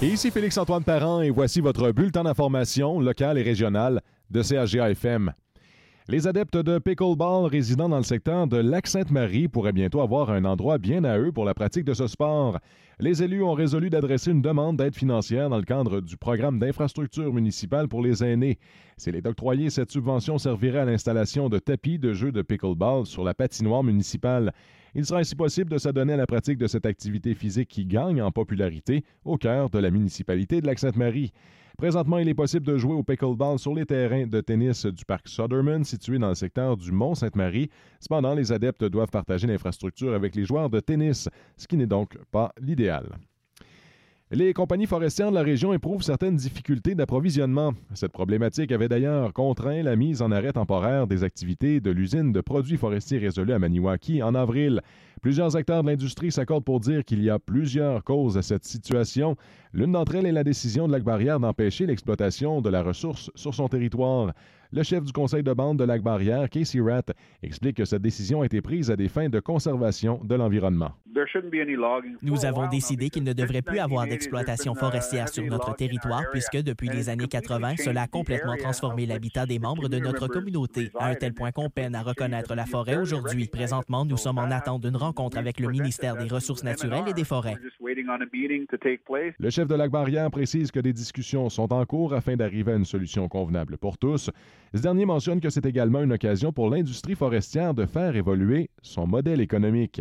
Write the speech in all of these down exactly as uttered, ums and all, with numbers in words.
Et ici Félix-Antoine Parent et voici votre bulletin d'information locale et régionale de C H G A F M. Les adeptes de pickleball résidant dans le secteur de Lac-Sainte-Marie pourraient bientôt avoir un endroit bien à eux pour la pratique de ce sport. Les élus ont résolu d'adresser une demande d'aide financière dans le cadre du programme d'infrastructure municipale pour les aînés. S'il est octroyé, cette subvention servirait à l'installation de tapis de jeux de pickleball sur la patinoire municipale. Il sera ainsi possible de s'adonner à la pratique de cette activité physique qui gagne en popularité au cœur de la municipalité de Lac-Sainte-Marie. Présentement, il est possible de jouer au pickleball sur les terrains de tennis du parc Sutherman, situé dans le secteur du Mont-Sainte-Marie. Cependant, les adeptes doivent partager l'infrastructure avec les joueurs de tennis, ce qui n'est donc pas l'idéal. Les compagnies forestières de la région éprouvent certaines difficultés d'approvisionnement. Cette problématique avait d'ailleurs contraint la mise en arrêt temporaire des activités de l'usine de produits forestiers résolus à Maniwaki en avril. Plusieurs acteurs de l'industrie s'accordent pour dire qu'il y a plusieurs causes à cette situation. L'une d'entre elles est la décision de Lac-Barrière d'empêcher l'exploitation de la ressource sur son territoire. Le chef du conseil de bande de Lac-Barrière, Casey Ratt, explique que cette décision a été prise à des fins de conservation de l'environnement. Nous avons décidé qu'il ne devrait plus avoir d'exploitation forestière sur notre territoire puisque depuis les années quatre-vingt, cela a complètement transformé l'habitat des membres de notre communauté, à un tel point qu'on peine à reconnaître la forêt aujourd'hui. Présentement, nous sommes en attente d'une rencontre avec le ministère des Ressources naturelles et des Forêts. Le chef de Lac-Barrière précise que des discussions sont en cours afin d'arriver à une solution convenable pour tous. Ce dernier mentionne que c'est également une occasion pour l'industrie forestière de faire évoluer son modèle économique.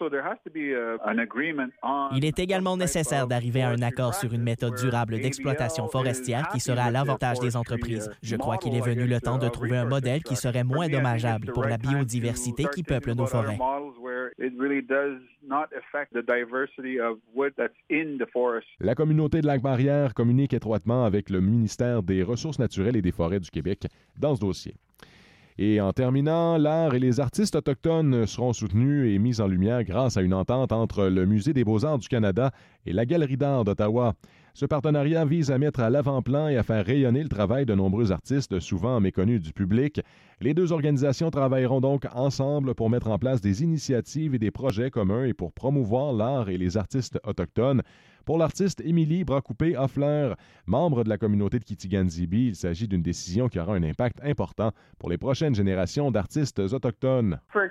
Il est également nécessaire d'arriver à un accord sur une méthode durable d'exploitation forestière qui sera à l'avantage des entreprises. Je crois qu'il est venu le temps de trouver un modèle qui serait moins dommageable pour la biodiversité qui peuple nos forêts. La communauté de Lac-Barrière communique étroitement avec le ministère des Ressources naturelles et des Forêts du Québec dans ce dossier. Et en terminant, l'art et les artistes autochtones seront soutenus et mis en lumière grâce à une entente entre le Musée des beaux-arts du Canada et la Galerie d'art d'Ottawa. Ce partenariat vise à mettre à l'avant-plan et à faire rayonner le travail de nombreux artistes souvent méconnus du public. Les deux organisations travailleront donc ensemble pour mettre en place des initiatives et des projets communs et pour promouvoir l'art et les artistes autochtones. Pour l'artiste Émilie Bracoupé-Hoffler, membre de la communauté de Kitigan-Zibi, il s'agit d'une décision qui aura un impact important pour les prochaines générations d'artistes autochtones. Pour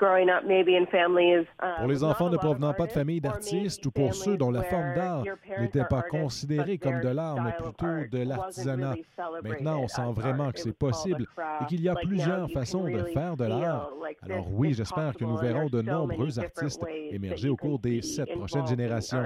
les enfants ne provenant pas de familles d'artistes ou pour ceux dont la forme d'art n'était pas considérée comme de l'art, mais plutôt de l'artisanat. Maintenant, on sent vraiment que c'est possible et qu'il y a plusieurs façons de faire de l'art. Alors oui, j'espère que nous verrons de nombreux artistes émerger au cours des sept prochaines générations.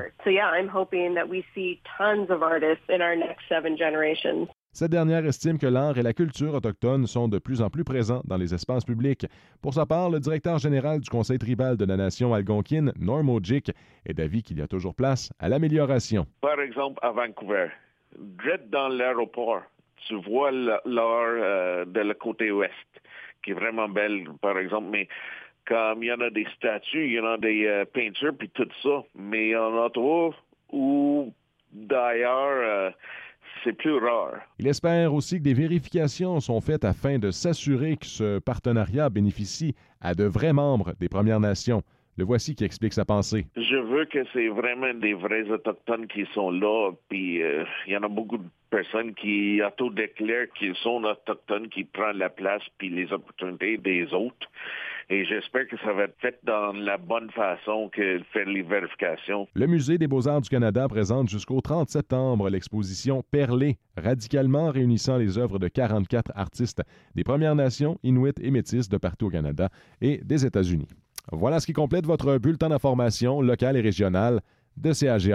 Cette dernière estime que l'art et la culture autochtone sont de plus en plus présents dans les espaces publics. Pour sa part, le directeur général du Conseil tribal de la nation algonquine, Norm Ojic, est d'avis qu'il y a toujours place à l'amélioration. Par exemple, à Vancouver, direct dans l'aéroport, tu vois l'art euh, de le côté ouest, qui est vraiment belle, par exemple, mais comme il y en a des statues, il y en a des euh, peintures, puis tout ça, mais en Ottawa ou d'ailleurs, euh, c'est plus rare. Il espère aussi que des vérifications sont faites afin de s'assurer que ce partenariat bénéficie à de vrais membres des Premières Nations. Le voici qui explique sa pensée. Je veux que c'est vraiment des vrais Autochtones qui sont là, puis il euh, y en a beaucoup de personnes qui auto-déclarent qu'ils sont autochtones, qui prennent la place puis les opportunités des autres. Et j'espère que ça va être fait dans la bonne façon que faire les vérifications. Le Musée des beaux-arts du Canada présente jusqu'au trente septembre l'exposition Perlé, radicalement réunissant les œuvres de quarante-quatre artistes des Premières Nations, Inuits et Métis de partout au Canada et des États-Unis. Voilà ce qui complète votre bulletin d'information locale et régionale de C H G A.